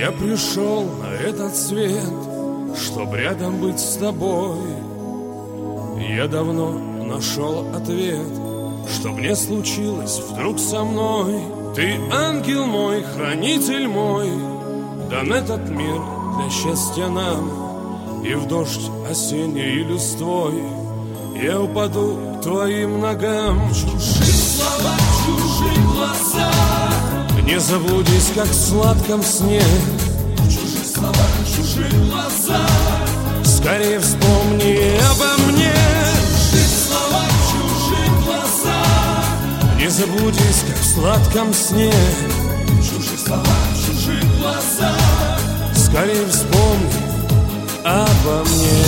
Я пришел на этот свет, чтоб рядом быть с тобой. Я давно нашел ответ, чтоб не случилось вдруг со мной. Ты ангел мой, хранитель мой, дан этот мир для счастья нам. И в дождь осенней листвой я упаду к твоим ногам. Чужие слова, чужие глаза, не заблудись, как в сладком сне. чужие слова, чужие глаза, скорее вспомни обо мне. чужие слова, чужие глаза, не заблудись, как в сладком сне. чужие слова, чужие глаза, скорее вспомни обо мне.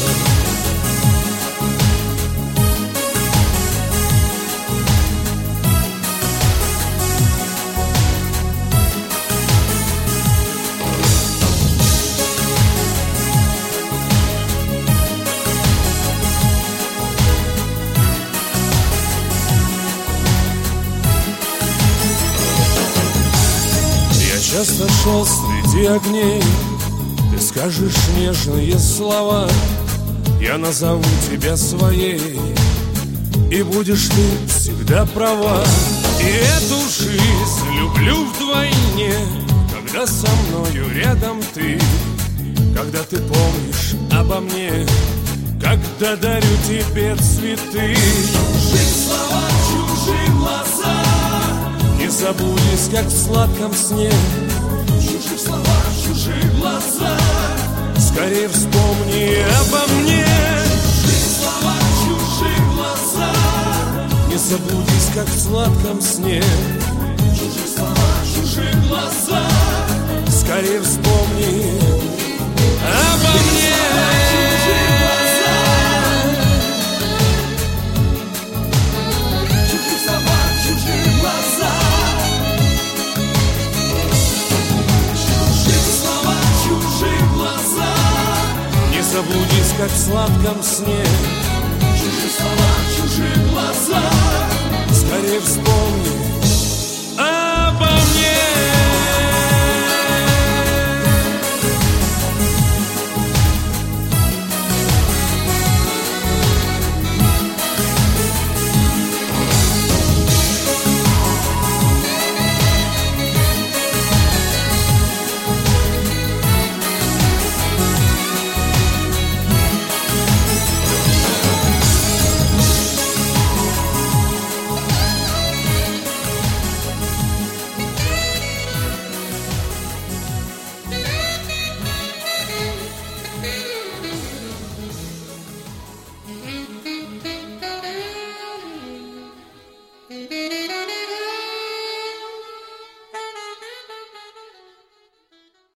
Я часто шел среди огней, ты скажешь нежные слова, я назову тебя своей, и будешь ты всегда права. И эту жизнь люблю вдвойне, когда со мною рядом ты, когда ты помнишь обо мне, когда дарю тебе цветы. чужие слова, чужие глаза, не забудешь, как в сладком сне. чужие слова, чужие глаза, скорее вспомни обо мне. чужие слова, чужие глаза, не забудись, как в сладком сне. чужие слова, чужие глаза, скорее вспомни обо мне. чужие слова, чужие глаза, чужие слова, чужие глаза, не забудись, как в сладком сне.